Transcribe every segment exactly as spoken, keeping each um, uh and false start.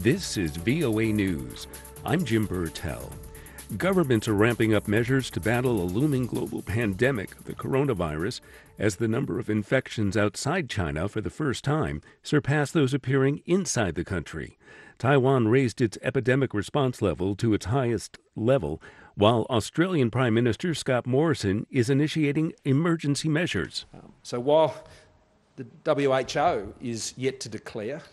This is V O A News. I'm Jim Burtell. Governments are ramping up measures to battle a looming global pandemic of the coronavirus as the number of infections outside China for the first time surpassed those appearing inside the country. Taiwan raised its epidemic response level to its highest level, while Australian Prime Minister Scott Morrison is initiating emergency measures. Um, so while the W H O is yet to declare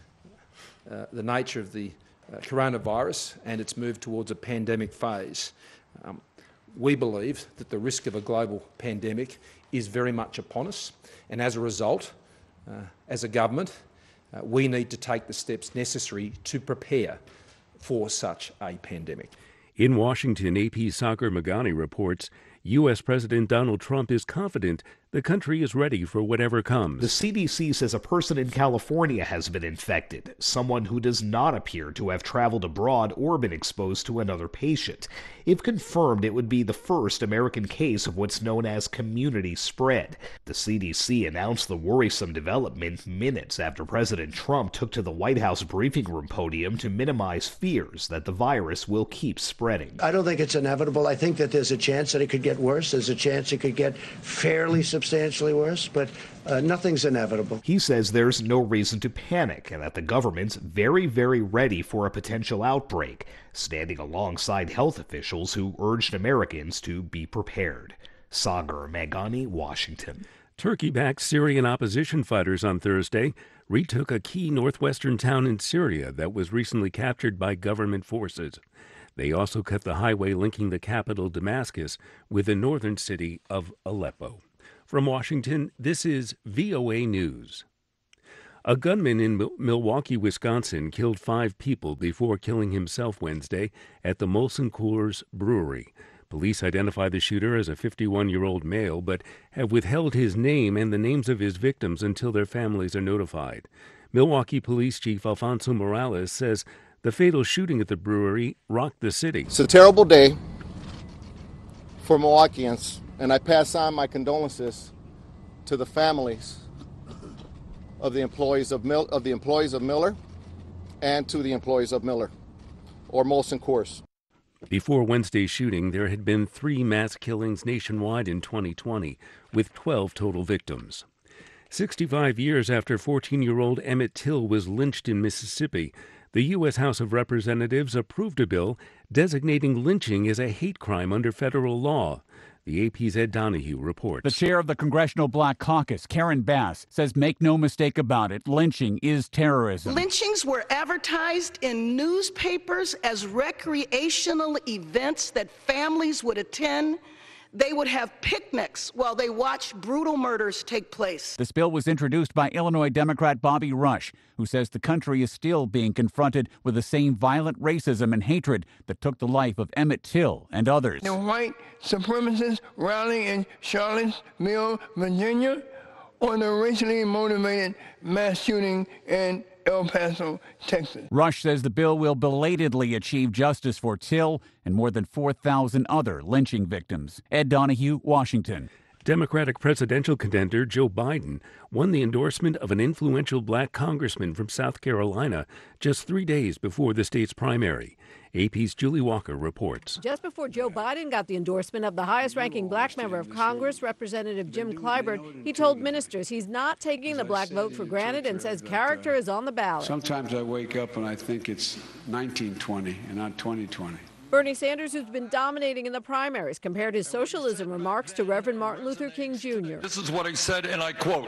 uh, the nature of the uh, coronavirus and its move towards a pandemic phase, um, we believe that the risk of a global pandemic is very much upon us, and as a result, uh, as a government, uh, we need to take the steps necessary to prepare for such a pandemic. In Washington, A P's Sagar Meghani reports U S. President Donald Trump is confident the country is ready for whatever comes. The C D C says a person in California has been infected, someone who does not appear to have traveled abroad or been exposed to another patient. If confirmed, it would be the first American case of what's known as community spread. The C D C announced the worrisome development minutes after President Trump took to the White House briefing room podium to minimize fears that the virus will keep spreading. I don't think it's inevitable. I think that there's a chance that it could get worse. There's a chance it could get fairly substantially worse, but uh, nothing's inevitable. He says there's no reason to panic and that the government's very, very ready for a potential outbreak, standing alongside health officials who urged Americans to be prepared. Sagar Meghani, Washington. Turkey-backed Syrian opposition fighters on Thursday retook a key northwestern town in Syria that was recently captured by government forces. They also cut the highway linking the capital, Damascus, with the northern city of Aleppo. From Washington, this is V O A News. A gunman in Mil- Milwaukee, Wisconsin, killed five people before killing himself Wednesday at the Molson Coors Brewery. Police identify the shooter as a fifty-one-year-old male, but have withheld his name and the names of his victims until their families are notified. Milwaukee Police Chief Alfonso Morales says the fatal shooting at the brewery rocked the city. It's a terrible day for Milwaukeeans, and I pass on my condolences to the families of the employees of Mil- of the employees of Miller and to the employees of Miller or Molson Coors. Before Wednesday's shooting, there had been three mass killings nationwide in twenty twenty, with twelve total victims. sixty-five years after fourteen-year-old Emmett Till was lynched in Mississippi, the U S. House of Representatives approved a bill designating lynching as a hate crime under federal law. The A P's Ed Donahue reports. The chair of the Congressional Black Caucus, Karen Bass, says make no mistake about it, lynching is terrorism. Lynchings were advertised in newspapers as recreational events that families would attend. They would have picnics while they watched brutal murders take place. This bill was introduced by Illinois Democrat Bobby Rush, who says the country is still being confronted with the same violent racism and hatred that took the life of Emmett Till and others. The white supremacists rally in Charlottesville, Virginia, on the racially motivated mass shooting in El Paso, Texas. Rush says the bill will belatedly achieve justice for Till and more than four thousand other lynching victims. Ed Donahue, Washington. Democratic presidential contender Joe Biden won the endorsement of an influential black congressman from South Carolina just three days before the state's primary. A P's Julie Walker reports. Just before Joe Biden got the endorsement of the highest-ranking black member of Congress, Representative Jim Clyburn, he told ministers he's not taking the black vote for granted and says character is on the ballot. Sometimes I wake up and I think it's nineteen twenty and not twenty twenty. Bernie Sanders, who's been dominating in the primaries, compared his socialism remarks to Reverend Martin Luther King Junior This is what he said, and I quote,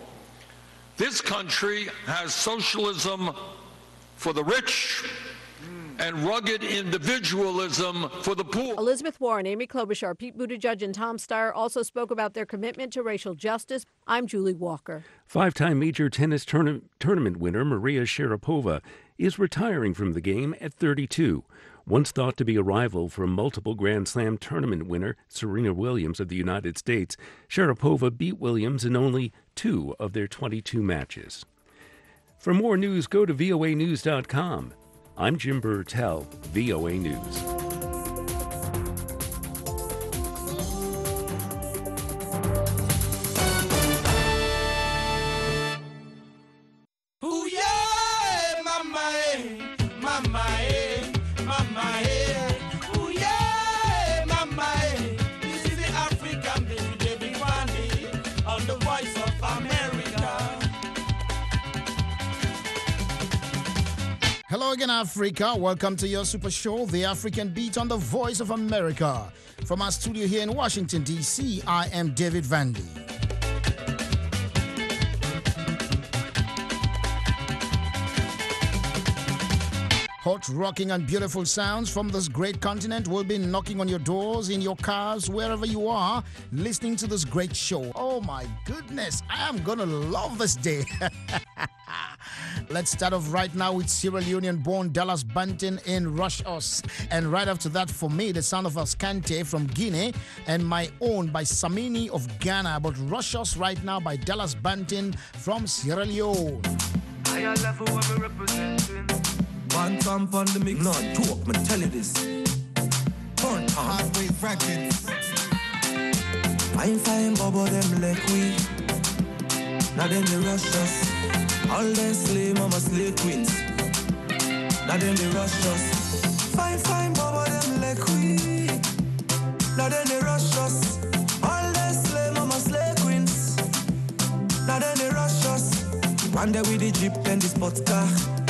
"This country has socialism for the rich and rugged individualism for the poor." Elizabeth Warren, Amy Klobuchar, Pete Buttigieg, and Tom Steyer also spoke about their commitment to racial justice. I'm Julie Walker. Five-time major tennis tourna- tournament winner Maria Sharapova is retiring from the game at thirty-two. Once thought to be a rival for multiple Grand Slam tournament winner Serena Williams of the United States, Sharapova beat Williams in only two of their twenty-two matches. For more news, go to V O A news dot com. I'm Jim Burtell, V O A News. Ooh, yeah, my man. Hello again, Africa. Welcome to your super show, The African Beat on the Voice of America. From our studio here in Washington, D C, I am David Vandy. Hot, rocking, and beautiful sounds from this great continent will be knocking on your doors, in your cars, wherever you are, listening to this great show. Oh my goodness, I am gonna love this day. Let's start off right now with Sierra Leonean-born Dallas Banton in Rush Us. And right after that, for me, the sound of Ascante from Guinea, and my own by Samini of Ghana. But Rush Us right now by Dallas Banton from Sierra Leone. Higher level when we representing. One thump on the mix. No talk, me tell you this. Burn halfway fragments. Fine, fine, bubble them like we. Now then they rush us. All them slay mama slay queens. Now then they rush us. Fine, fine, bubble them like we. Now then they rush us. All them slay mama slay queens. Now then they rush us. One day with the jeep and the sports car.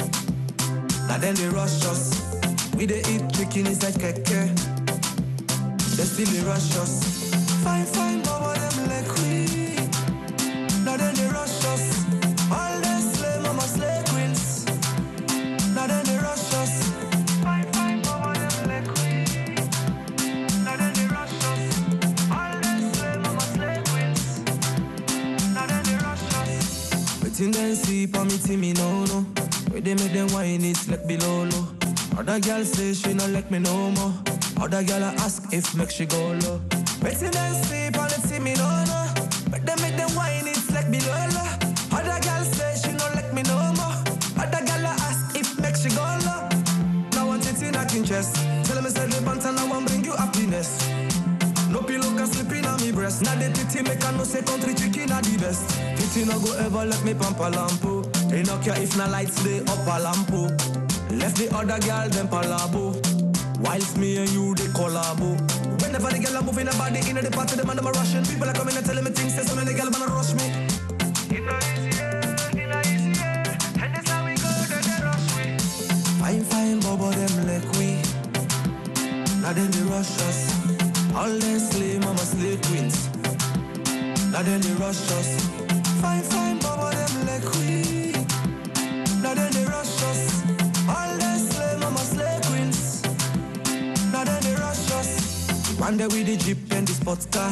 Now then they rush us. We they eat chicken inside keke. They still they rush us. Fine, fine, bubble them like we. Now then they rush us. All them slay mama slay queens. Now then they rush us. Fine, fine, bubble them like we. Now then they rush us. All them slay mama slay queens. Now then they rush us. Waiting then see for me, see me no no. Where they make them whine it's like below low. Other girl say she not like me no more. Other girl I ask if make she go low. Waiting and sleep on the team me no no. But they make them whine it's like below low. Other girl say she not like me no more. Other girl I ask if make she go low. Now want it in a king chest. Tell me say the bant and I want bring you happiness. No pillow can sleep in on me breast. Now the titty make a no say country chicken are the best. Titty no go ever let me pampa lampo. They no care if na lights they up a lampo. Left the other girl them palabo. Whilst me and you they collabo. Whenever the girl are moving her body in the party, the man them a rushing. People are coming and telling me things. Say so many girl wanna rush me. In a easy in a easy and that's how we go. Then they rush me. Fine fine bubble them like we. Now then they rush us. All them slay mama slay queens. Now then they rush us. Fine fine bubble them like we. Now then they rush us. All them slay mama slay queens. Now then they rush us. One day with the jeep and the sports car.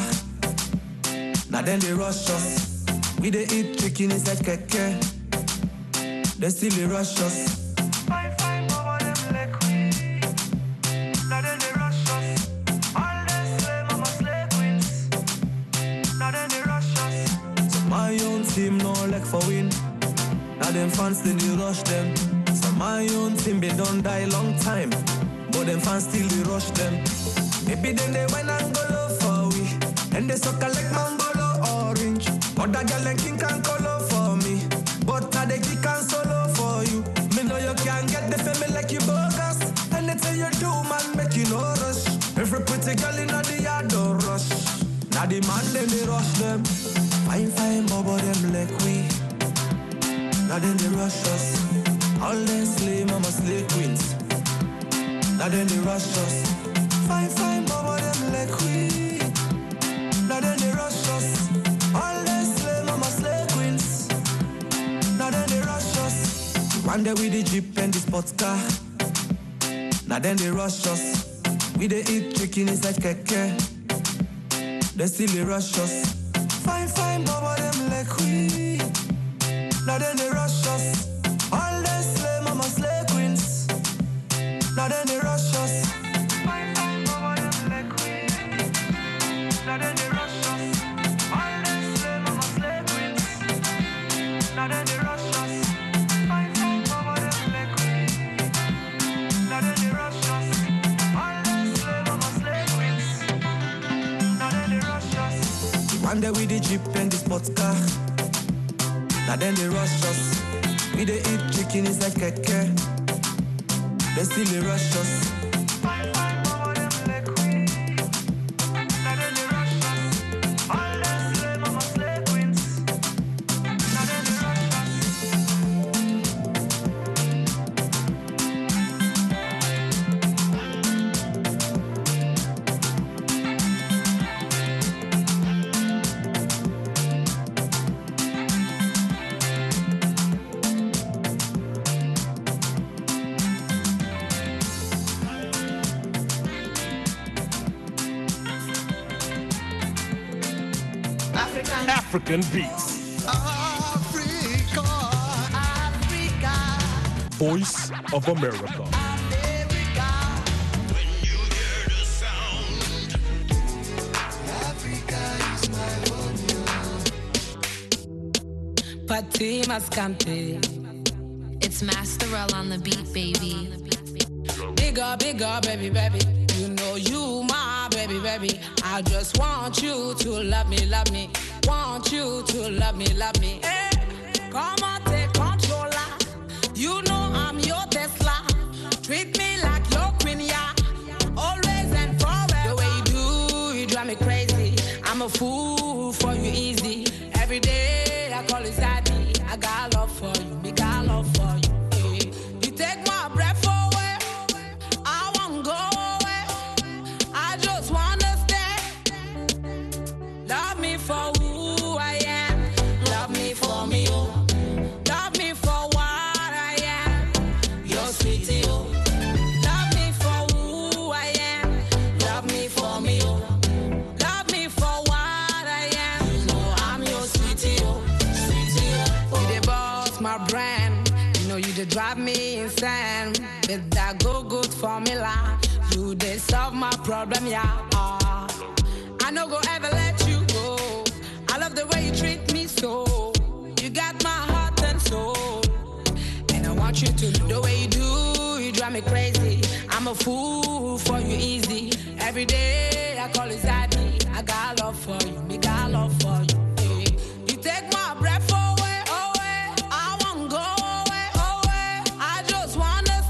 Now then they rush us. We they eat chicken inside keke. They still they rush us. Fine fine bubble them like we. Now then they rush us. All them slay mama slay queens. Now then they rush us. So my own team no like for win. Now them fans still they rush them. So my own team they don't die long time. But them fans still they rush them. Maybe then they went and go low for we. And they suck like mango orange. Other girl and king can color for me. But now they kick and solo for you. Me know you can't get the family like you bogus. Anything you do man make you no rush. Every pretty girl in the yard don't rush. Now the man then they rush them. Fine fine bubble them like we. Now then they rush us. All them slay mama slay queens. Now then they rush us. Fine fine bubble them like we. Now then they rush us. All them slay mama slay queens. Now then they rush us. One day with the jeep and the sports car. Now then they rush us. We they eat chicken inside keke. They still they rush us. Fine fine bubble them like we. Now then they rush us. All them slay mama slay queens. Now then they rush us. Fine fine bubble them like we. Now then they rush us. All them slay mama slay queens. Now then they rush us. Fine fine bubble them like we. Now then they rush us. All them slay mama slay queens. Now then they rush us. One day with the jeep and the sports car. Now then they rush us. We they eat chicken inside keke. They still they rush us. Fine fine bubble them like we. Now then they rush us. All them slay mama slay queens. Now then they rush us. African beats. Africa, Africa. Voice of America. Patti Mascante. It's Masterell on the beat, baby. Bigger, bigger, baby, baby. You know you my baby, baby. I just want you to love me, love me. Want you to love me, love me. Hey, come on, take controller. You know I'm your Tesla. Treat me like your queen, yeah. Always and forever. The way you do, you drive me crazy. I'm a fool for you, easy. Every day I call it zaddy. I got love for you, me got love for you. Hey. You take my breath away. I won't go away. I just wanna stay. Love me for who I am. Love me for me, oh. Love me for what I am. You're sweetie, oh. Love me for who I am. Love me for me, oh. Love me for what I am. You know I'm your sweetie, oh. Sweetie, oh. You the boss, my brand. You know you the drive me insane. With that go good formula. You they solve my problem, yeah. Uh, I no go ever let you go. I love the way you treat me so. You got my heart and soul. And I want you to know the way you do. You drive me crazy. I'm a fool for you, easy. Every day I call it zaddy. I got love for you, me got love for you. Hey. You take my breath away, away. I won't go away, away. I just wanna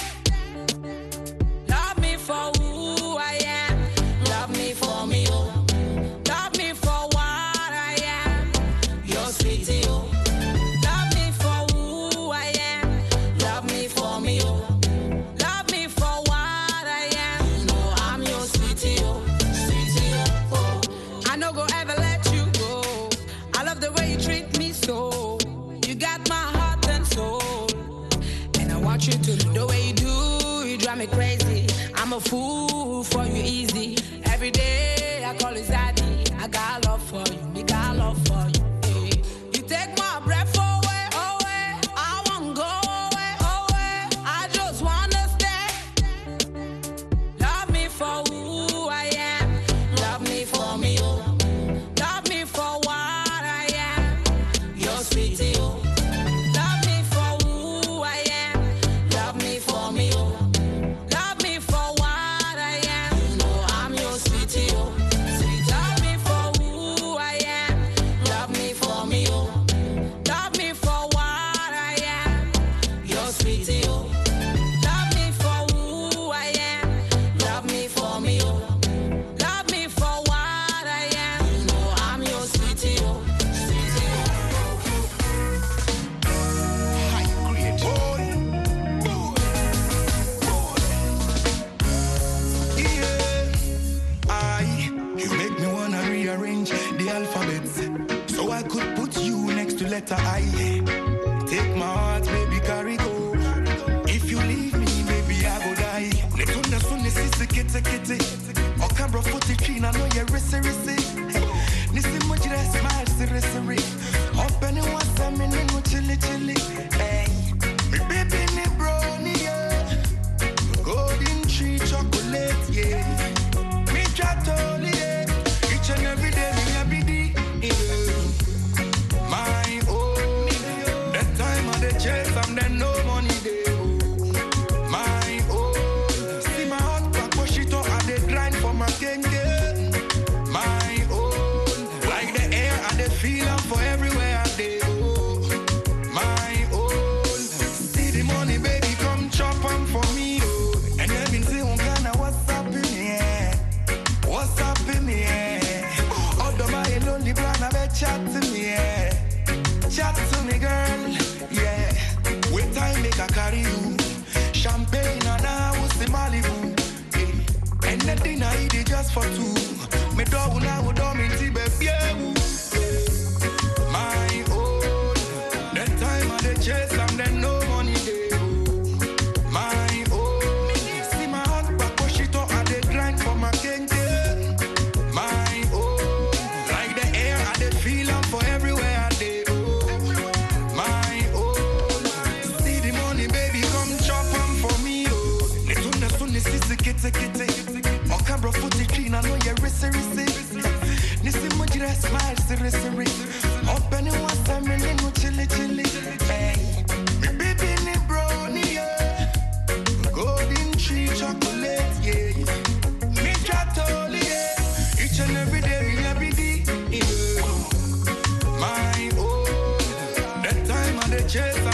stay. Love me for who I am. Love me for me, oh. Love me for what I am. You're sweetie, oh. Love me for who I am. Love me for me, oh. Love me for what I am. You know I'm your sweetie, oh. Sweetie, oh. I no go ever let you go. I love the way you treat me so. You got my heart and soul. And I want you to know the way you do. You drive me crazy. I'm a fool for you, easy. Every day I call it zaddy. I got love for you, me got love for you. Hey. You take my breath away, away. I won't go away, away. I just wanna stay. Love me for who I am. Love me for me, oh. Love me for what I am. You're sweetie, oh. Love me for who I am. Love me for me, oh. Love me for what I am. You know I'm your sweetie, oh. Sweet. Love me for who I am. Love me for me, oh. Love me for what I am. You're sweetie, oh. Love me for who I am. Love me for me, oh. Love me for what I am. You know I'm your sweetie, oh. Sweetie, High grade boy, boy, yeah. I, you make me wanna rearrange the alphabet so I could put you next to letter I. Take my heart, baby, carry go. If you leave me, baby, I go die. Netunda sunni sisi kete kete. Okambro footy china no ye rese rese. Nisi mujire smile siri siri. Open it once a minute no chili chili. Hey, me baby me brownie yeah. Golden tree chocolate yeah. Me chatoli yeah. Each and every day me happy day yeah. My own. That time of the chase I'm there no money day. Oh. My own. See my heart back push it up and they grind for my gang yeah. My own. Like the air and the feel I'm for everywhere I day. Oh. My own. See the money baby come chop 'em for me. Oh. And then been say on Ghana what's up in here? What's up in here? Although my lonely plan I bet chat to me yeah. Chat to me girl yeah. Wait time make I carry you. Champagne and I was the Malibu yeah. And the dinner I eat it just for two. Me dog now would do me tea baby yeah. My own. That time of the chase I'm there no money day. Oh. My own. See my heart back push it up and they grind for my gang yeah. My own. Like the air and the feel I'm for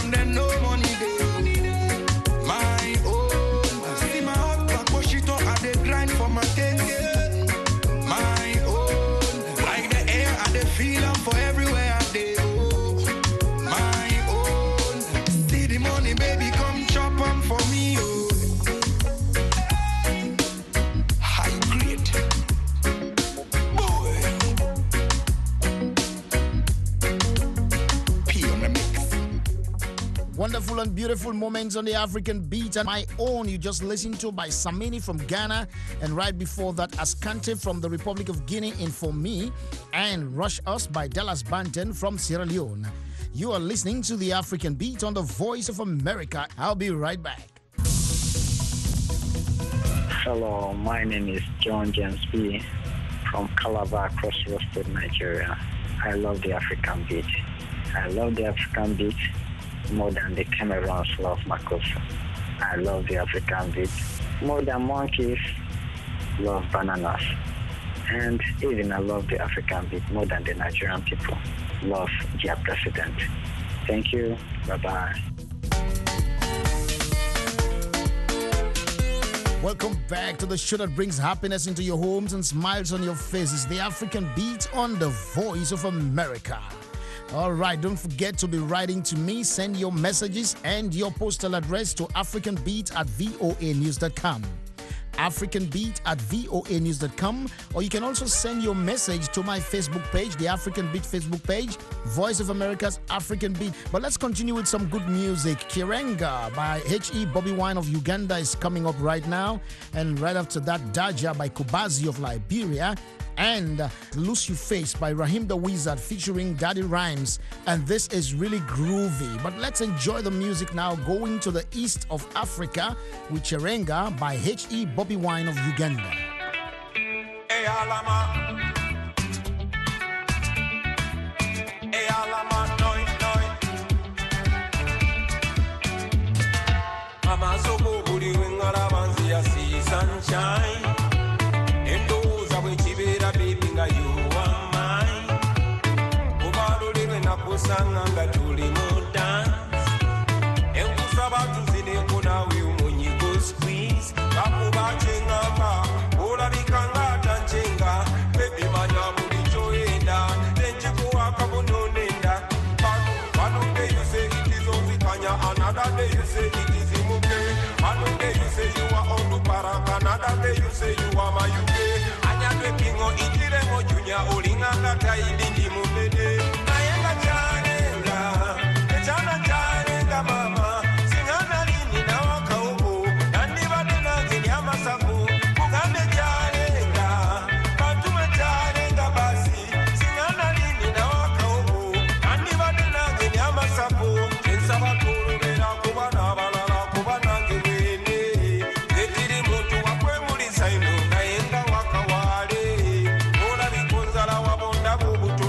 down, then no money there. My own. See my hot back, push it up, I dey grind for my thing, yeah. My own. Like the air, I dey feel am for everywhere I dey. My own. See the money, baby, come chop am for me, oh. Wonderful and beautiful moments on the African beat, and my own you just listened to by Samini from Ghana, and right before that Ascante from the Republic of Guinea in For Me, and Rush Us by Dallas Banton from Sierra Leone. You are listening to the African beat on the Voice of America. I'll be right back. Hello, my name is John James B. from Calabar, Cross River State, Nigeria. I love the African beat. I love the African beat more than the Cameroons love Makossa. I love the African beat more than monkeys love bananas. And even I love the African beat more than the Nigerian people love their president. Thank you. Bye-bye. Welcome back to the show that brings happiness into your homes and smiles on your faces. The African beat on the Voice of America. All right, don't forget to be writing to me. Send your messages and your postal address to africanbeat at voa news dot com. africanbeat at voa news dot com. Or you can also send your message to my Facebook page, the African Beat Facebook page, Voice of America's African Beat. But let's continue with some good music. Kirenga by H E Bobby Wine of Uganda is coming up right now. And right after that, Daja by Kubazi of Liberia. And Lose You Face by Raheem the Wizard featuring Daddy Rhymes. And this is really groovy. But let's enjoy the music now, going to the east of Africa with Chirenga by H E Bobby Wine of Uganda. Hey, Alama. Hey, Alama, noi, noi. Mama Sobo, Budi, Wingara, Banzia, see sunshine. You are mine. Ubalo liwe na kusanga tuli mu dance. Enkusaba tuzine kuna we umunyi go squeeze. Kakuba chenga ola bikanga tanchenga. Baby manya muri choenda. Tenje kuwa kabunonenda. One day you say it is Ozikanya, another day you say it is Imuke. One day you say you are Oluparaka, another day you say you are Mayuke. Pingo itire mo junya olinga kata ilindi mubede nayenga chanenga echana chanenga mama singana lini na wakaubu nandi badena zinyama sabu kugambe chanenga batume chanenga basi singana lini na wakaubu nandi badena zinyama sabu kensa bakuru bena kubana balala kubana ngwene getiri muntu wakwe muri saino nayenga wakawa.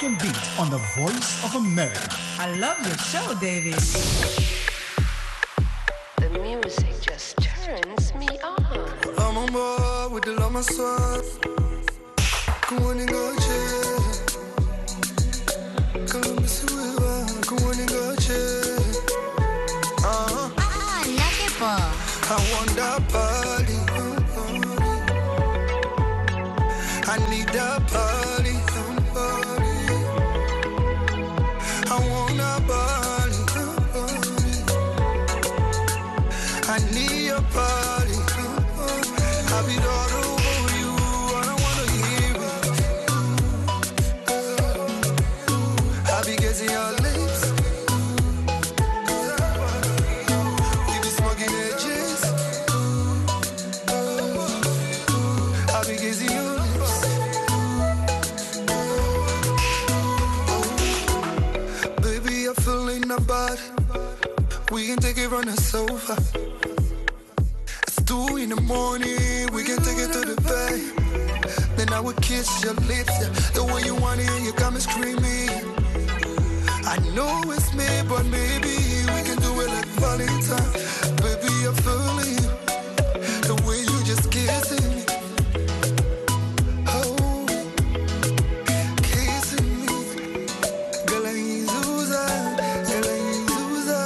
African Beat on the Voice of America. I love your show, David. The music just turns me on. I'm on board with the Lama Swat. Come on and go check. Columbus River. Come on and go check. Uh-huh. Ah, lovable. I want that body. I need that body. I want that body. I need your body. I'll be all over you. I don't wanna hear it. I'll be kissing your lips. We be smoking edges. I'll be kissing your lips. Baby, I'm feeling not bad. We can take it from the sofa. It's two in the morning, we can take it to the bed. Then I would kiss your lips, yeah. The way you want it, you got me screaming. I know it's me, but maybe we can do it like Valentine. Baby, I'm feeling you, the way you just kissing me. Oh, kissing me. Girl, I ain't Zuza, girl, I ain't Zuza.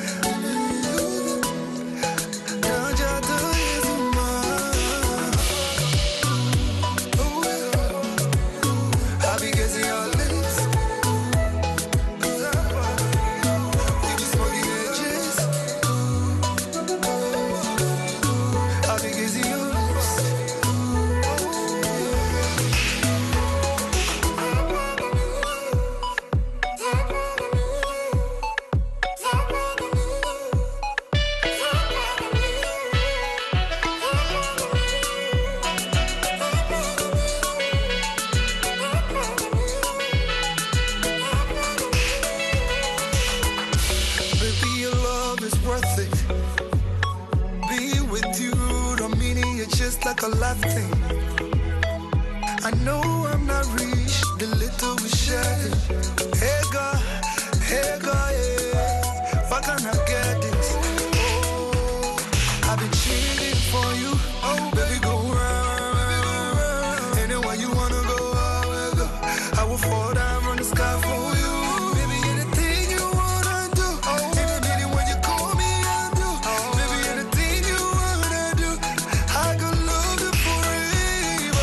Baby, your love is worth it. Be with you, don't mean it, just like a life thing. I know I'm not rich, the little we share. Hey God, hey God, yeah. Why can't I get this? Oh, I've been cheating for you. Oh, baby, go round. Anywhere you wanna go, I will go. I will fall down from the sky for you. Baby, anything you wanna do. Any minute when you call me, I'll do. Baby, anything you wanna do. I could love you forever.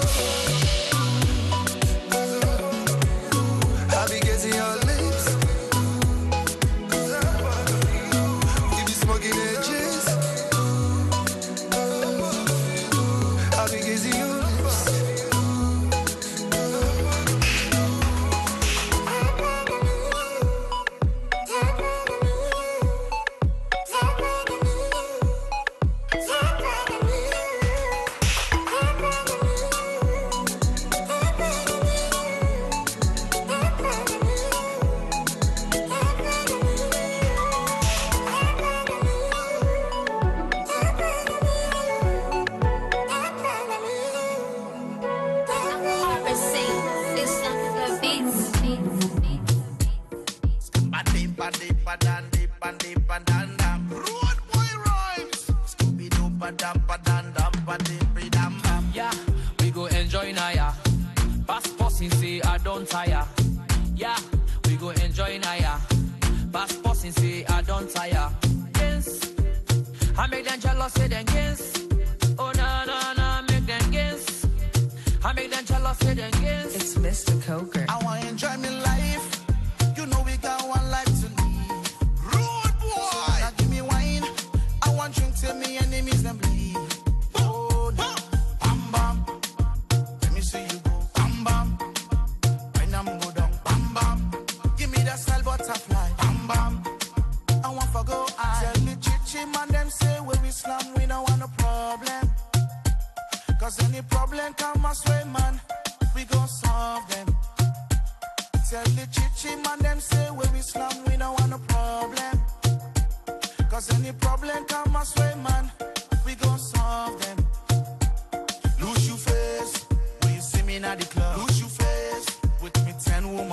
I'll be kissing your lips. We be smoking edges. I'll be kissing your lips. Yeah, we go enjoy Naya. Passport since say I don't tire. Yeah, we go enjoy Naya. Passport since say I don't tire. Yes, I make them jealous, say them yes. Oh no no no, make them yes. I make them jealous, say them yes. It's Mister Coker. I wanna enjoy my life. You know we got one life to live. Rude boy. Now give me wine. I want drink till me enemies them bleed. Oh no. Bam bam. Let me see you go. Bam bam. When I'm go down. Bam bam. Give me that style butterfly. Bam bam. I want for go I tell the chichi man them say when we slam we don't want no problem. Cause any problem come my way man, we gon' solve them. Tell the chichi man them say when we slam we don't want no problem. Cause any problem come my way man, we gon' solve them. Lose your face when you see me in the club. Lose your face with me ten women.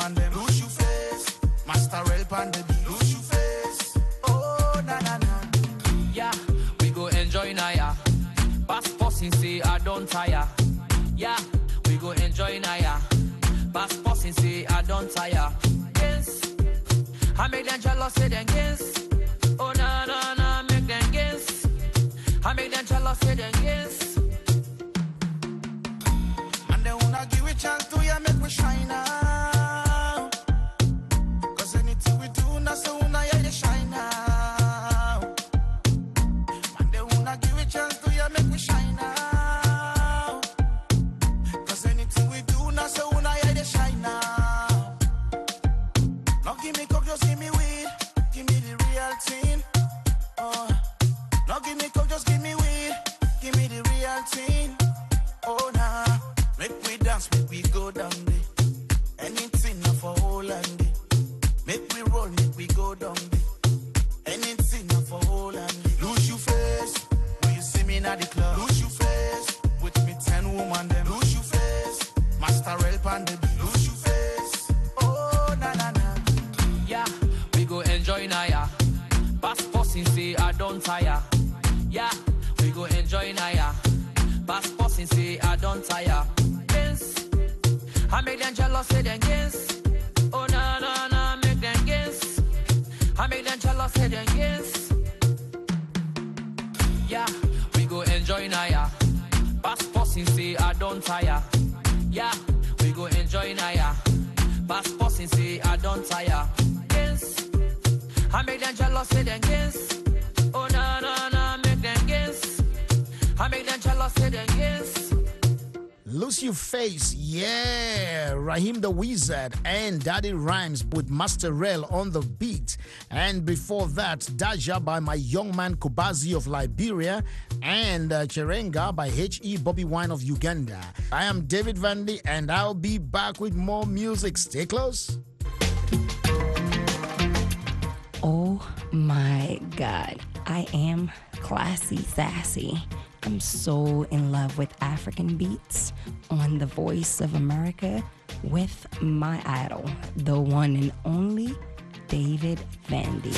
bossing, say I don't tire. Yeah, we go enjoy Naya. Pass bossing, say I don't tire. Yes, I make them jealous, say them yes. Oh na na na, make them yes. I make them jealous, say them yes. And they wanna give it chance to ya, make we shine now. Cause anything we do, now so una ya they shine now. And they wanna give it chance to ya, make we shine now. Cause anything we do, now so una ya they shine now. Now give me coke, just give me weed. Give me the real thing. Oh, now give me coke, just give me weed. Give me the real thing. Oh, nah. Make we dance, make we go down there. Anything now for whole and day. Make we roll, make we go down there. Anything now for whole and day. Lose your face when you see me in the club. Lose your face with me ten woman them. Lose your face, Master Help and the beat. Lose your face. Oh, na na na. Yeah, we go enjoy Naya. Pass bossing, say I don't tire. Yeah, we go enjoy Naya. Pass bossing, say I don't tire. Yes, I make them jealous, say them yes. Oh na na na, make them yes. I make them jealous, say them yes. Yeah, we go enjoy Naya. Pass bossing, say I don't tire. Yeah, we go enjoy Naya. Pass bossing, say I don't tire. Yes, I make them jealous, say them yes. Oh na na na, make them yes. I make them jealous, say them yes. Lose Your Face, yeah, Raheem the Wizard and Daddy Rhymes with Master Rel on the beat. And before that, Daja by My Young Man Kubazi of Liberia and uh, Cherenga by H E Bobby Wine of Uganda. I am David Vandy and I'll be back with more music. Stay close. Oh my God, I am classy sassy. I'm so in love with African beats on The Voice of America with my idol, the one and only David Vandy.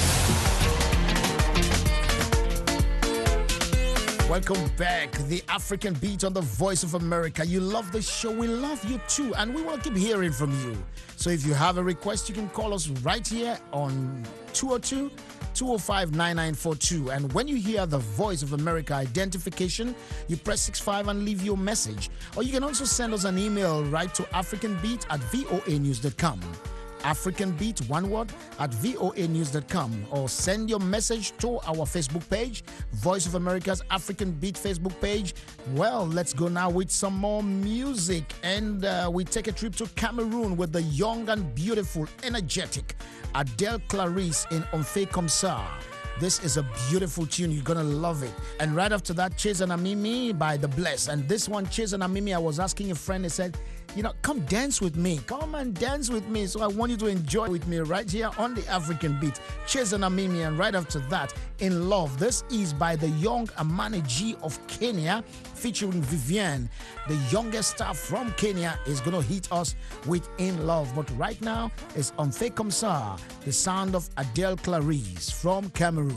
Welcome back. The African Beat on The Voice of America. You love the show. We love you too. And we want to keep hearing from you. So if you have a request, you can call us right here on two oh two, two oh five, nine nine four two. And when you hear the Voice of America identification, you press six five and leave your message. Or you can also send us an email right to africanbeat at voa news dot com. African Beat, one word, at voa news dot com, or send your message to our Facebook page, Voice of America's African Beat Facebook page. Well, let's go now with some more music, and uh, we take a trip to Cameroon with the young and beautiful, energetic Adele Clarice in On Fait Comme Ça. This is a beautiful tune. You're going to love it. And right after that, Chase and Amimi by The Bless. And this one, Chase and Amimi, I was asking a friend, he said, you know, come dance with me. Come and dance with me. So I want you to enjoy with me right here on the African Beat. Chase and Amimi. And right after that, In Love. This is by the young Amani G of Kenya, featuring Vivienne. The youngest star from Kenya is going to hit us with In Love. But right now, it's On Fait Comme Ça, the sound of Adele Clarice from Cameroon.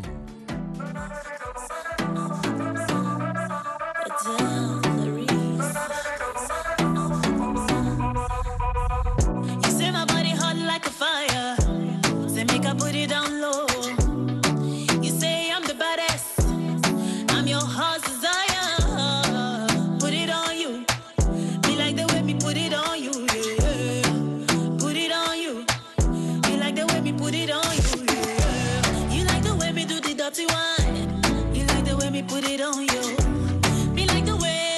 You say my body hot like a fire. Say make I put it down low. You say I'm the baddest. I'm your heart's desire. Put it on you. Me like the way me put it on you. Yeah. Put it on you. Me like the way me put it on you. Yeah. You like the way me do the dirty one. You like the way me put it on you. Me like the way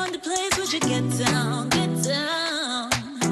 on the place, would you get down, get down?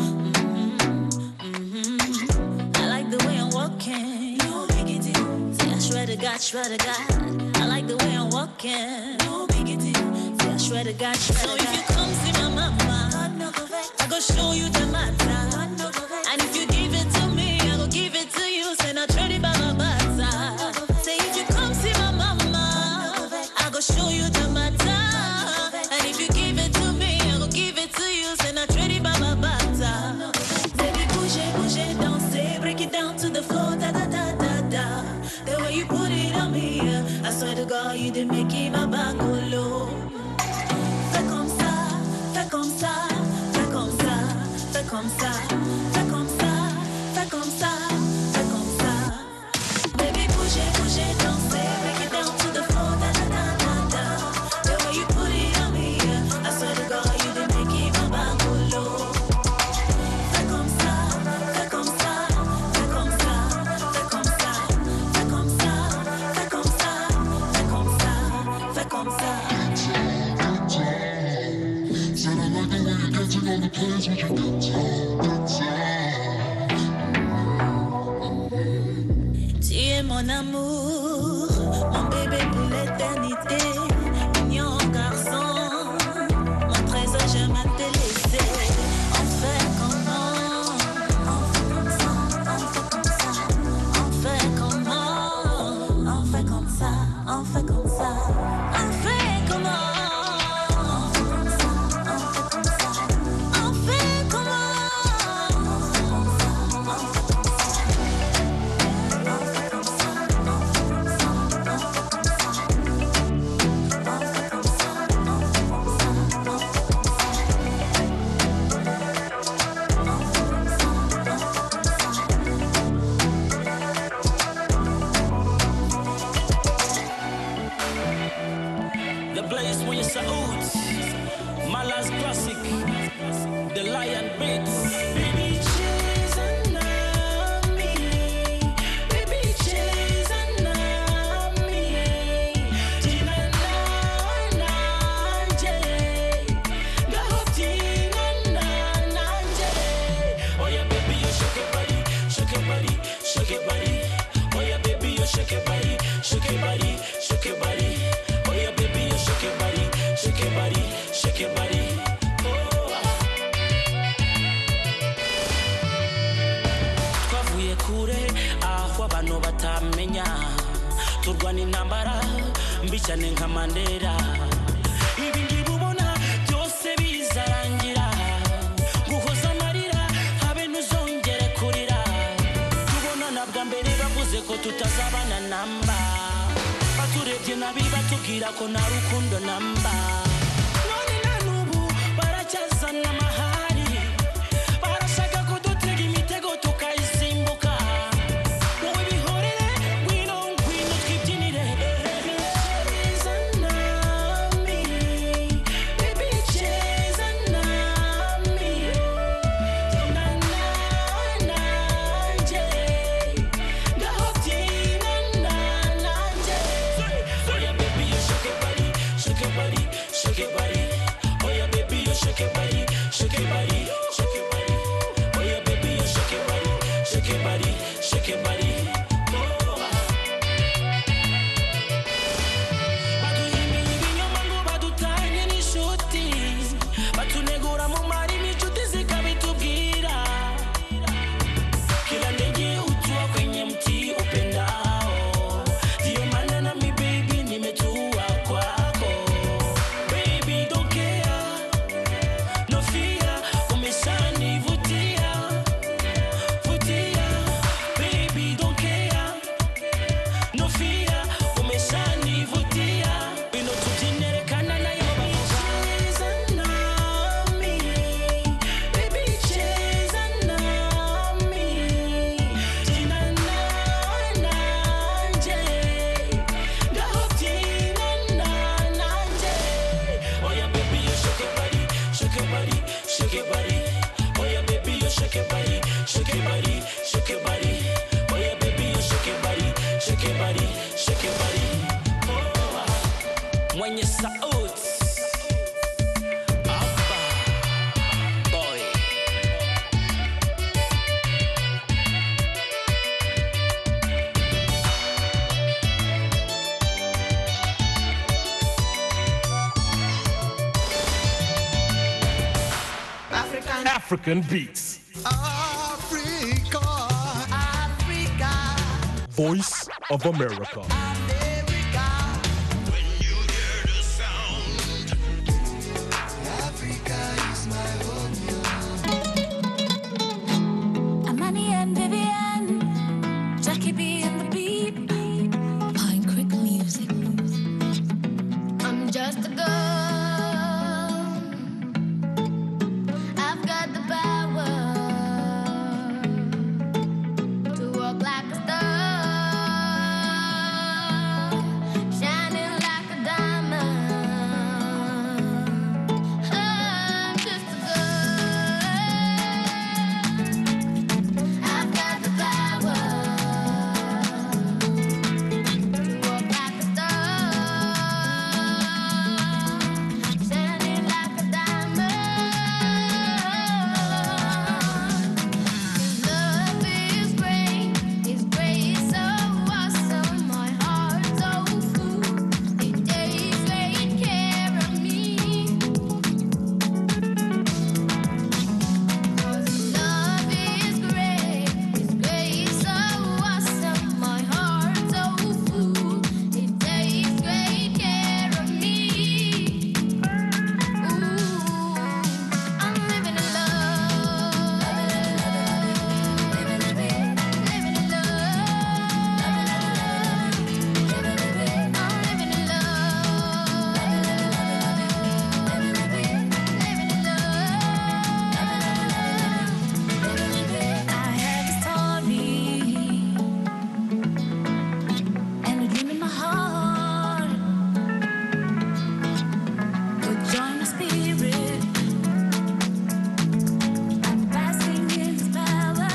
Mm-hmm, mm-hmm. I like the way I'm walking. No big deal. Say I shred a God, shred a God. I like the way I'm walking. No big deal. Say I shred a God, shred a God. So if you come see my mama, I go show you the matter. And if you give it to me, I go give it to you. Say not ready by my butter. Say if you come see my mama, I go show you the matter. And if you give it to me, I go give it to you. Say not ready by my butter. Baby, push it, push it down, say break it down to the floor, da da da da da. The way you put it on me, I swear to God, you did make it my back go low. Fais comme ça, fais comme ça, fais comme ça, fais comme ça, fais comme ça, fais comme ça, fais comme ça. Baby, push it, push it down, say break it down to the floor, da da da da da. The way you put it on me, I swear to God, you did make it my back go low. Fais comme ça, fais comme ça, fais comme ça, fais comme ça, fais comme ça, fais comme ça, fais comme ça, fais comme ça. Said I like the way you're dancing on the place when you get down, get down. Tu es mon amour, mon bébé pour l'éternité, mignon garçon, mon trésor, j'aime à te laisser. On fait comment? On fait comme ça, on fait comme ça. On fait comment? On fait comme ça, on fait comme ça. On fait comment? The place where you salute, my last classic, the Lion Beats. Baby, chase and me. Baby, chase and me. Tina na na je, Gahotina na na je. Oh yeah, baby, you shake your body, shake your body, shake your body. Oh yeah, baby, you shake your body, shake your body, shake your body. Oh yeah, baby, you shake your body, shake your body, shake your body. Oh. Twavuye kure aho abantu batamenya, turwana intambara mbi cyane nka Mandela. Ibi ngibi ubona byose bizarangira, guhoza amarira habe ntuzongere kurira. Tubonana bwa mbere bavuze ko tutazabana namba, baturebye nabi batubwira ko nta rukundo namba. None na n'ubu baracyazana amahari, barashaka kudutega imitego tukayisimbuka. Wowe bihorere, ngwino ngwino twibyinire. Baby, chase and me. Baby, chase and me. Na na na je, Gahotina na na je. Oh yeah, baby, you shake your body, shake your body, shake your body. Oh yeah, baby, you shake your body, shake your body, shake your body. Oh yeah, baby, you shake your body, shake your body, shake your body. Oh. Baduhimbi ibinyoma ngo badutanye n'inshuti, batunegura mu marimi inshuti zikabitubwira. Kila ndege hutua kwenye mti upendao, ndiyo maana na mi baby nimetua kwako. Baby, African beats. Africa, Africa. Voice of America. Amani and Vivian, Jackie B and the beat, Pine Creek music. I'm just a girl. I've got the power to walk like a star, shining like a diamond. I'm just a girl. I've got the power to walk like a star, shining like a diamond. Love is great, it's great, so awesome. My heart so full, it takes great care of me. Love is great, it's great, so awesome. My heart so full, it takes great care of me. Ooh, I'm living in love, living in love, living in love. I'm living in love. I have a story and a dream in my heart. But join the spirit, I'm basking in His power.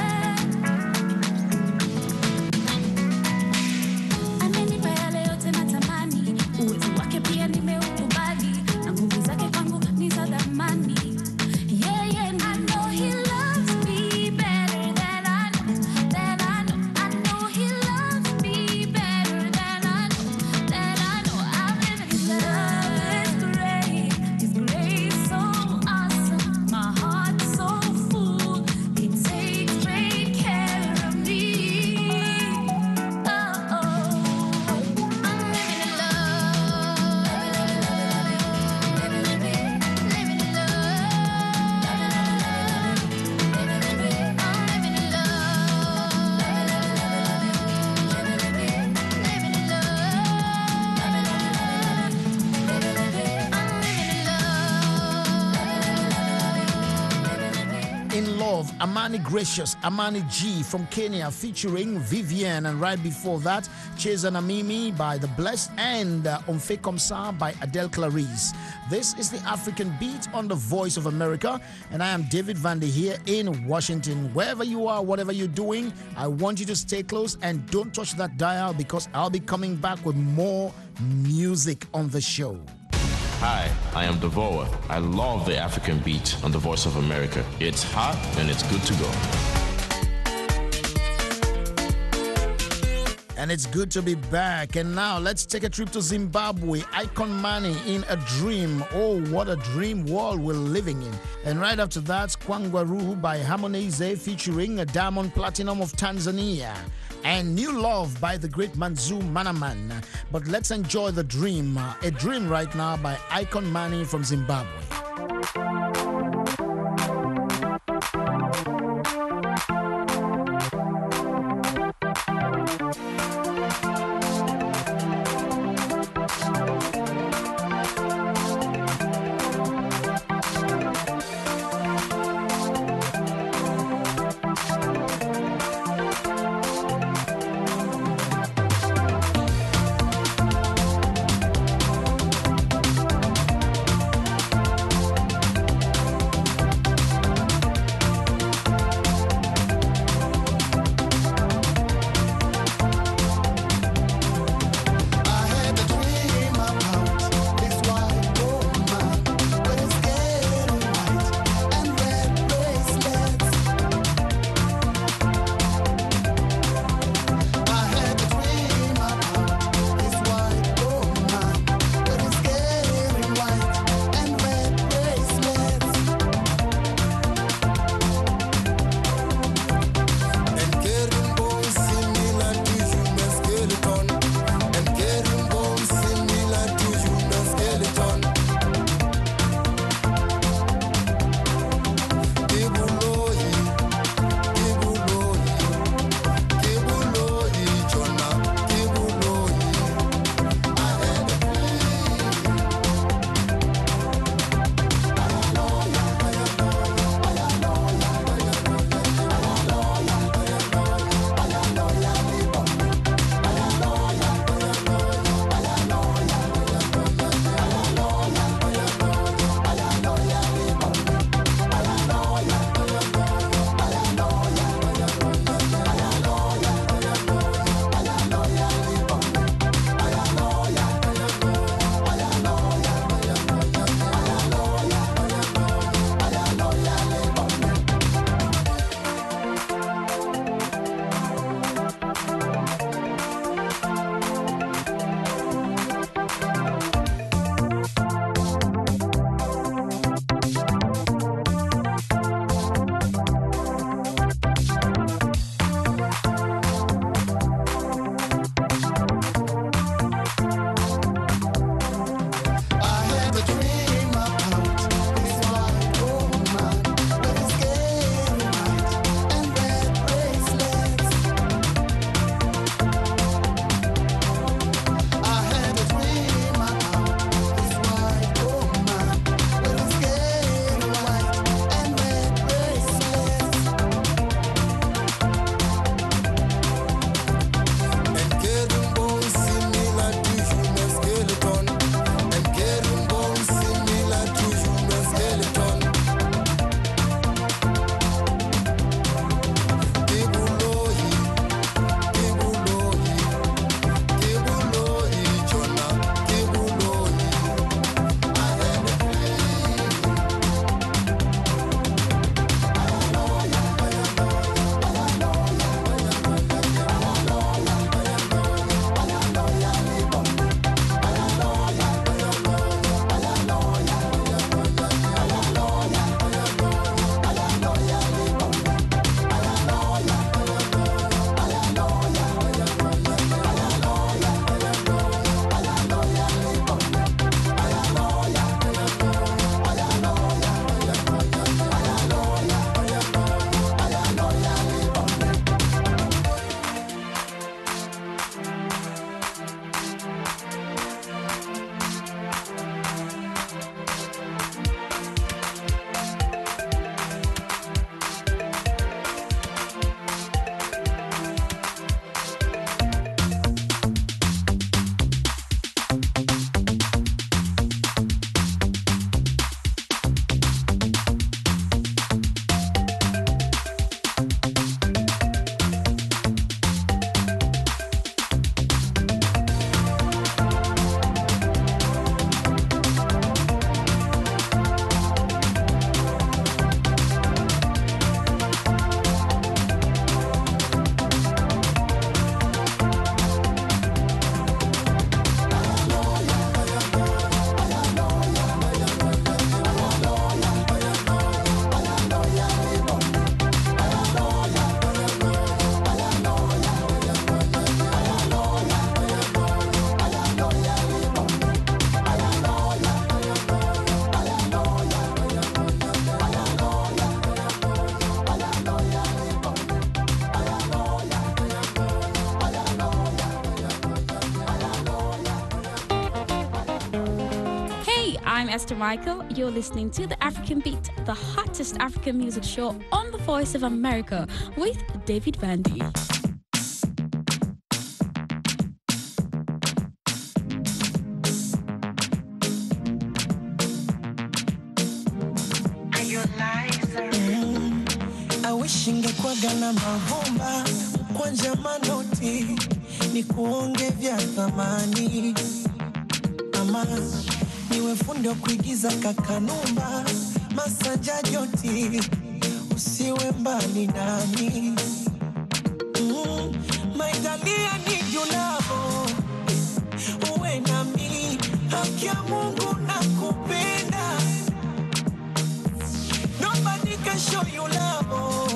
Amenipa yale yote natamani, uwezo wake pia nimeukubali, na nguvu zake kwangu ni za thamani. Yeah, yeah, I know He loves me better than I know, than I know. I know He loves me better than I know, than I know. I'm living in love. It's great, it's great, so awesome. My heart so full, it takes great care of me. Oh, oh. I'm living in love, living in love, living in love. I'm living in In Love, Amani Gracious, Amani G from Kenya featuring Vivian, and right before that, Cheza na Mimi by The Blessed, and uh, On Fait Comme Ça by Adele Clarice. This is the African Beat on the Voice of America, and I am David Vandy here in Washington. Wherever you are, whatever you're doing, I want you to stay close and don't touch that dial, because I'll be coming back with more music on the show. Hi, I am Devoa. I love the African beat on the Voice of America. It's hot and it's good to go. And it's good to be back. And now let's take a trip to Zimbabwe. Icon Money in a Dream. Oh, what a dream world we're living in. And right after that, Kwangwaru by Harmonize featuring a Diamond Platinum of Tanzania. And New Love by the great Manzu Manaman. But let's enjoy the dream. A Dream right now by Icon Money from Zimbabwe. Esther Michael. You're listening to The African Beat, the hottest African music show on the Voice of America with David Vandy. Ingekuwaga na mavumba kwa njama noti ni kuonge vya thamani ama niwe fundi wa kuigiza kakanumba masanja joti usiwe mbali nami mm, maitalia ni junavo uwe nami haki ya Mungu nakupenda nobody can show you love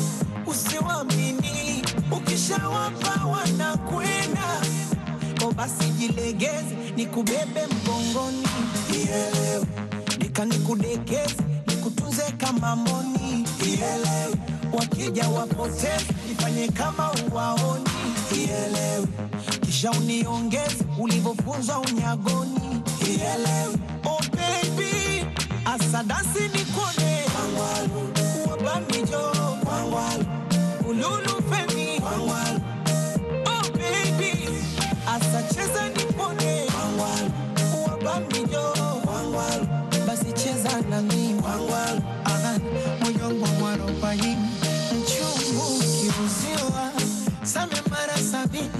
usiwamini ukishawapa wanakwenda o basi jilegeze nikubebe mgongoni ielewe nikanikudekeze nikutunze kama mboni ielewe wakija wapoteze nifanye kama uwaoni ielewe kisha uniongeze ulivyofunzwa unyagoni ielewe oh baby asadasi nikone wangwalu wabamijo wangwalu ululu femi wangwalu oh baby asacheza nipone wangwalu wabamijo wangwalu basi cheza na mimi wangwalu aha moyo mwaro payini mchungu kiuziwa same mara sabini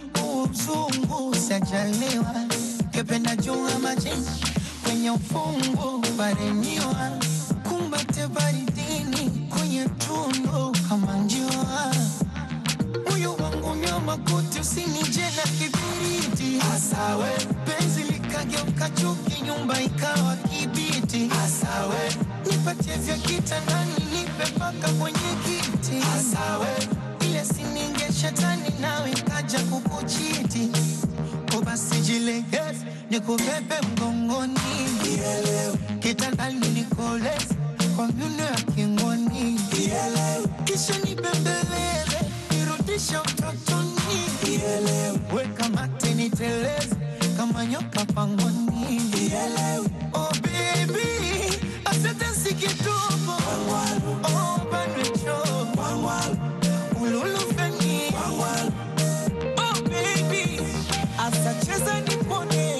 uzungu sajaliwa kependa junga majini kwenye ufungu paremiwa kumbate baridini kwenye tundu kama njua moyo wangu nyoma kuti usinije na kibiriti asawe penzi likageuka chuki nyumba ikawa kibiti asawe nipatie vya kitandani nipe paka kwenye kiti asawe ile sininge shetani nawe kaja kukuchiti basi jilegeze nikubebe mgongoni ielewe kitandani nikoleze kwa miono ya kingoni ielewe kisha nibembeleze nirudishe utotoni ielewe weka mate niteleze kama nyoka pangoni ielewe oh baby asante sikitupo oh banwecho ululu feni oh baby asacheza nipone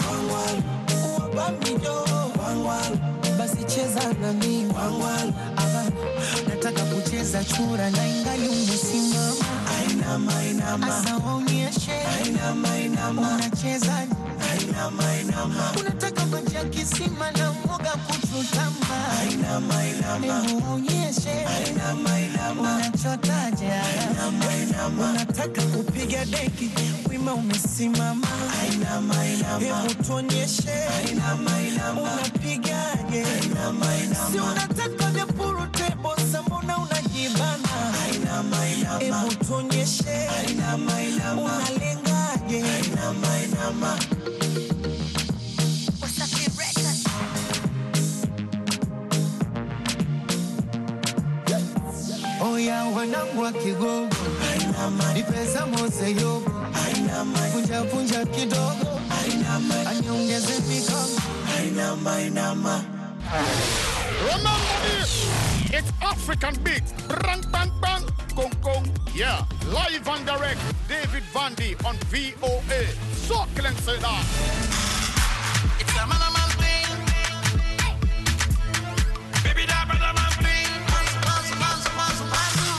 wabamijo basi cheza na mimi aha nataka kucheza chura na ingali umesimama ainama ainama asa waonyeshe ainama ainama unacheza ainama ainama unataka maji ya kisima na mwoga kuchutama ainama ainama uonyeshe ainama ainama unachotaje ainama ainama unataka kupiga deki wima umesimama ainama ainama hebu tuonyeshe ainama ainama unapigaje ainama ainama si unataka vya puru tebo samona unajibana ainama ainama hebu tuonyeshe ainama ainama unalengaje ainama ainama oya wanangu wa Kigogo nipesa mose yogo punja punja kidogo aniongeze mikono ainama ainama. Remember this, it's African Beat, bang bang bang, gong gong, yeah, live and direct, David Vandy on V O A, so can say that. It's a man a man thing, baby that brother man thing, manzu manzu manzu manzu manzu,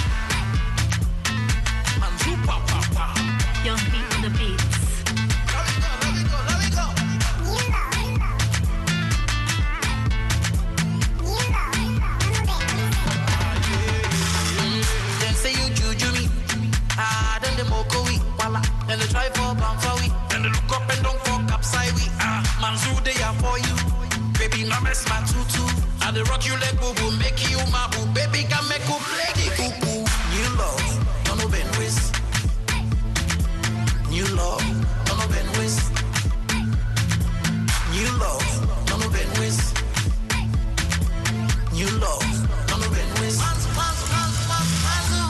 manzu pa pa pa, Young beat on the beats. Let me go, let me go, let me go. Them say you juju me, ah, then the moko we, wala, then they try for bamfa we, then they look up and don't fuck upside we, ah, manzu they are for you, baby no mess my tutu, I the rock you like boo boo, make you my boo, baby can make you play the boo boo, new love, no no ben waste, new love, no no ben waste, new love, no no ben waste, new love, no no ben waste, manzu manzu manzu manzu manzu.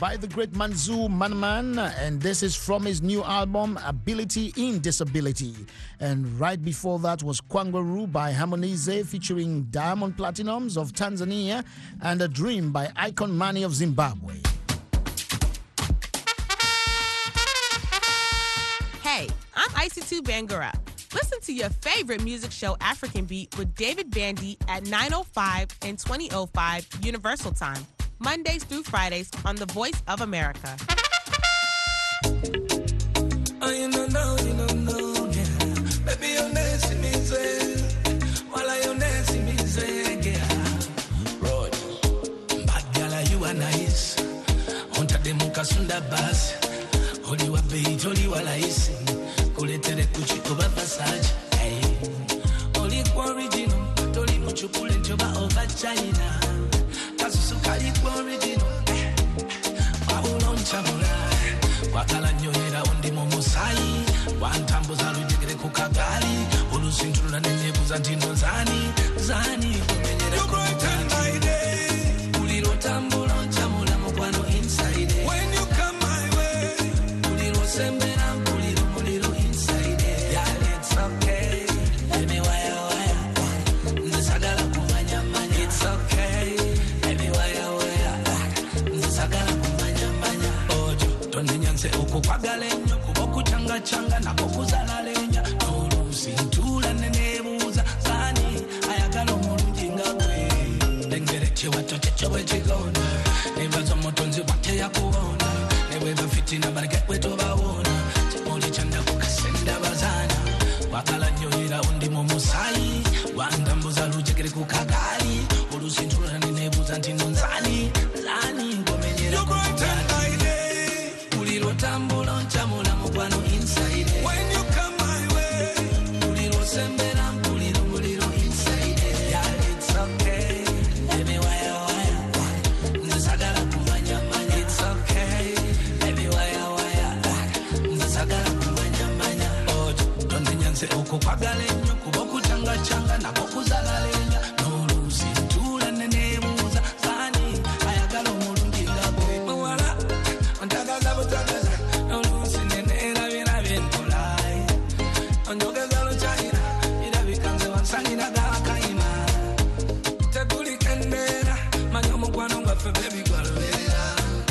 by the great Manzu Manman, and this is from his new album, Ability in Disability. And right before that was Kwangaru by Harmonize featuring Diamond Platinums of Tanzania and A Dream by Icon Mani of Zimbabwe. Hey, I'm Icy two Bangura. Listen to your favorite music show, African Beat, with David Bandy at nine oh five and twenty oh five Universal Time, Mondays through Fridays on The Voice of America. Oh, you know, no, you know, no, yeah. Baby, you're nice to me, say. While you're nice to me, say, yeah. Road. Bad girl, you are nice. Hunter de Mukasunda Bass. Holy wa beat, holy wa laisi. Kuletere kuchikoba passage. Hey. Holy original. Toli muchukule njoba over China. Kasusukali original. Wabulon chamula. Wakala nyoyera undi momusai. Wantambuza lujegere kukagali. Ulusinturuna nenebuza ntino zani. Zani kumenyera kukagali. My day. Uliro tambulon chamula mukwano inside. When you come my way. Uliro sembera uliro muliro inside. Yeah, it's okay. Let me wire wire. Nzisagala kumanya manya. It's okay. Let me wire wire. Nzisagala kumanya manya. Ojo, tonde nyanse uko kwagalenyo. Kuboku changa changa na kokuzala lenya. Nolusi ntula nenebuza. Zani, ayagala omulunjinga kwe. Dengere chewa choche chewe chigona. Nebaza motonzi wate ya kuona. Nebeba fitina barike wetu baona. Chimoli chanda kukasenda bazana. Wakala nyohira undi momusai. Wandambuza lujegere kukagali. Ulusi ntula nenebuza ntino nzani. Zani ngomenyera kukagali. Uliro tambulo nchamula mukwano inside. When you come my way. Uliro sembera uliro uliro inside. Yeah, it's okay. Let me wire wire. Nzisagala kumanya manya. It's okay. Let me wire wire. Nzisagala kumanya manya. Ojo, tonde nyanse uko kwagalenyo. Kuboku changa changa na kokuzala lenya. Nolusi ntula nenebuza. Zani, ayagala omulunginga bwe. Mwala, antagaza butagaza. Nolusi nenera bina bentolai. Onjogeza luchaira. Ida bikanze wansanyira gakaima. Teguli kendera. Manyo mukwano ngwaffe baby gwalubera.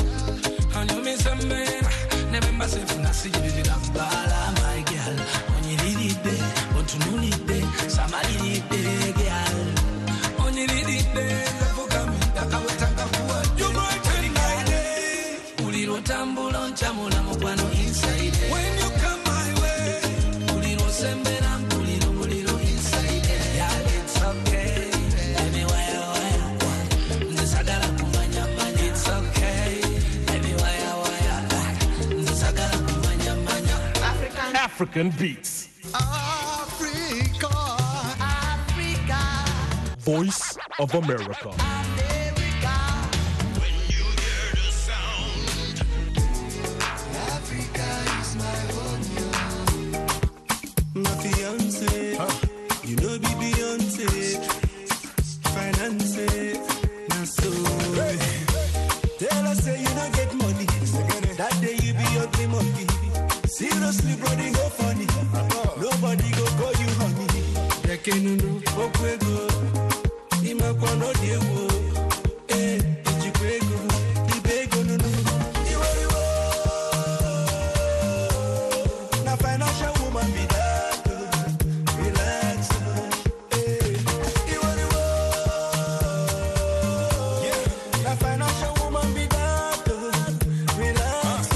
Anyumisa mmera. Nebemba sefuna sijibira mbala my girl. Onyiriride, ontunulide, samaliridde girl. Onyiriride, nzafukami, ndakawetanga kuwa. You might take my day. Uliro tambulo nchamula mukwano inside. When you come my way. Uliro sembera, uliro uliro inside. Yeah, it's okay. Let me wire wire. Nzisagala kumanya manya. It's okay. Let me wire wire. Nzisagala kumanya manya. African African Beats. Africa, Africa, Voice of America. America. When you hear the sound, Africa is my home. My fiance, you know be Beyonce, finance, now so. Tell us say you don't get money, that day you be ugly monkey. Seriously, brody, no funny. Nobody go call you honey. They can't know what go. Ima kwano diewo. Eh, ijikwego. Ibego no no. Iwo iwo. Na financial woman be that. Relax. Eh, iwo iwo. Yeah. Na financial woman be that. Relax.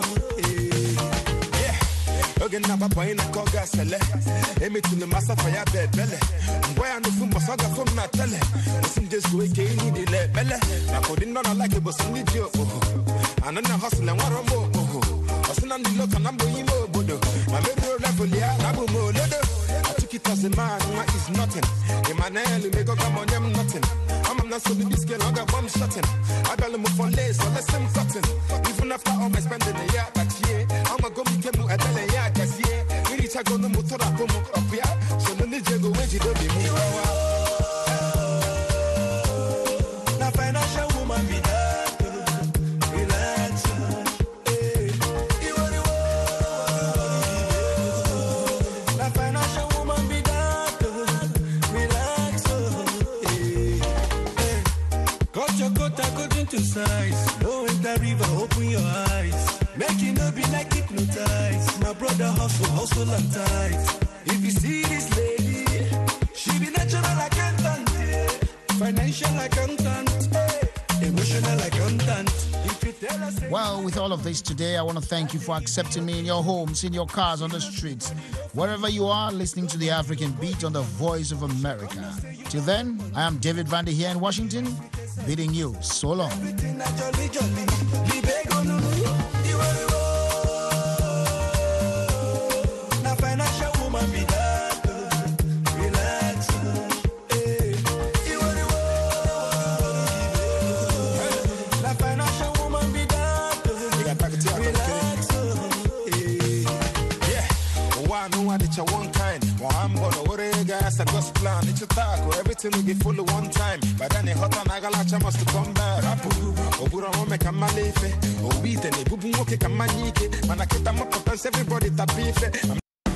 Again, never buying a conga sele. Emi to the master for your bed belly. Why I know from Basaga from Natale. Listen, just go again in the le belly. I couldn't not like it, but some need you. And then I hustle and what a more. I send on the look and I'm going more. Bodo. My mirror level, yeah, I will more. I took it as a man, what is nothing. In my nail, you make a come on them nothing. I'm not so the biscuit, I got bomb shutting. I got them for lace, so let's them cotton. Even after all my spending a year, but yeah, I'm a go became a tele ya, that's yeah. We reach a go no motor up up here. So no need to go away, you don't be me. Na financial woman be that. Relax. open your eyes. Make it no be like hypnotized. My brother hustle, hustle and tight. If you see this lady, she be natural accountant, yeah. Financial accountant, yeah. Emotional accountant. If you tell us, well, with all of this today, I want to thank you for accepting me in your homes, in your cars, on the streets, wherever you are, listening to the African Beat on the Voice of America. Till then, I am David Vandy here in Washington, bidding you so long. It's a one kind. Well, I'm gonna worry, guys. I got plan. It's a taco. Everything will get full of one time. But then it hot and I got must come back. Obura won't make a malefe. Oh, beat and a boo boo, okay, come on, man. I get them up, everybody tapife.